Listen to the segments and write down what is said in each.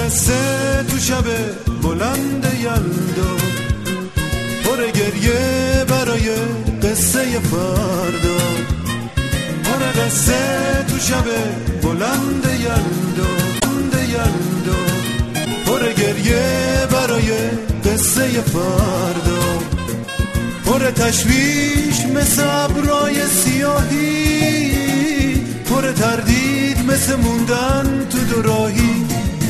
قصه تو شب بلند یلدا، پر گریه برای قصه فردا. پر قصه تو شب بلند یلدا، پر گریه برای قصه فردا. پر تشویش مثل ابرای سیاهی، پر تردید مثل موندن تو دوراهی.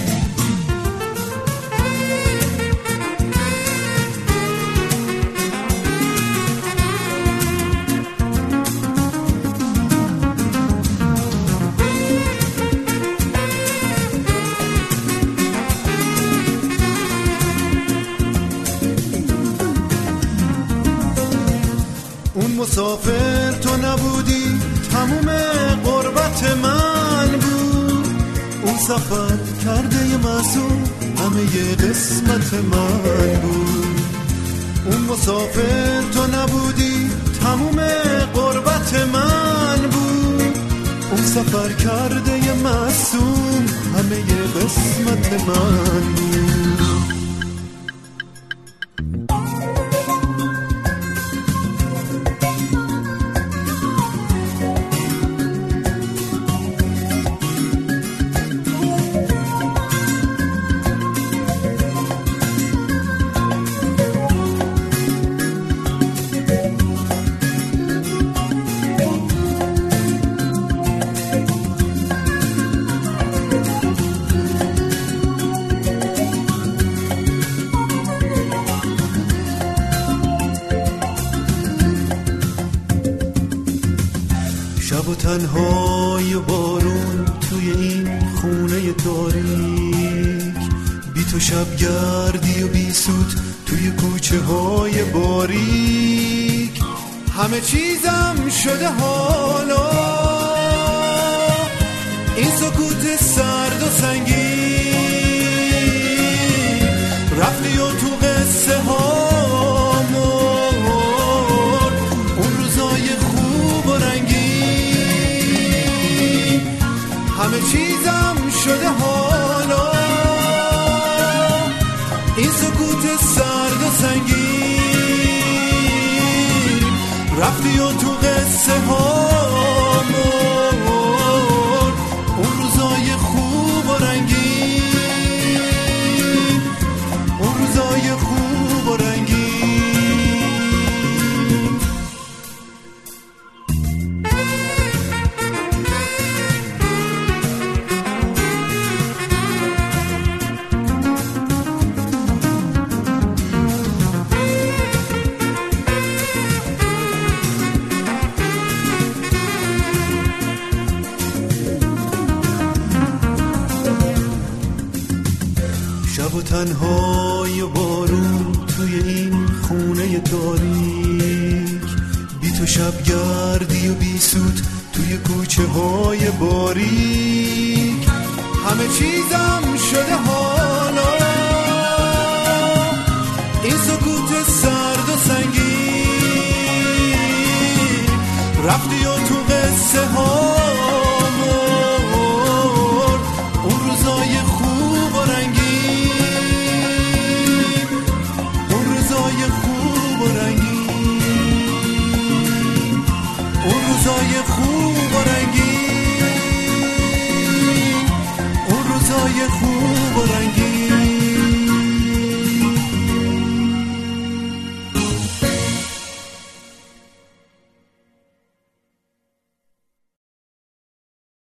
اون مسافر تو نبودی، تموم غربت من بود. اون سفر کرده ی معصوم همه ی قسمت من بود. اون مسافر تو نبودی، تموم غربت من بود. اون سفر کرده ی معصوم همه ی قسمت من بود. شب و تنهای و بارون توی این خونه تاریک، بی تو شب گردی و بی سود توی کوچه های باریک. همه چیزم شده حالا، این سکوت سرد و سنگین. رفتی و تو قصه هامون اون روزای خوب و رنگین. همه چیزم شده حالا، این سکوت سرد و سنگین. رفتی و تو قصه هامون اون روزای خوب و رنگین، اون روزای خوب و رنگین. شب و تنهای و بارون توی این خونه تاریک، بی تو شب گردی و بی سود توی کوچه های باریک. همه چیزم شده حالا، این سکوت سرد و سنگین. رفتی و تو قصه ها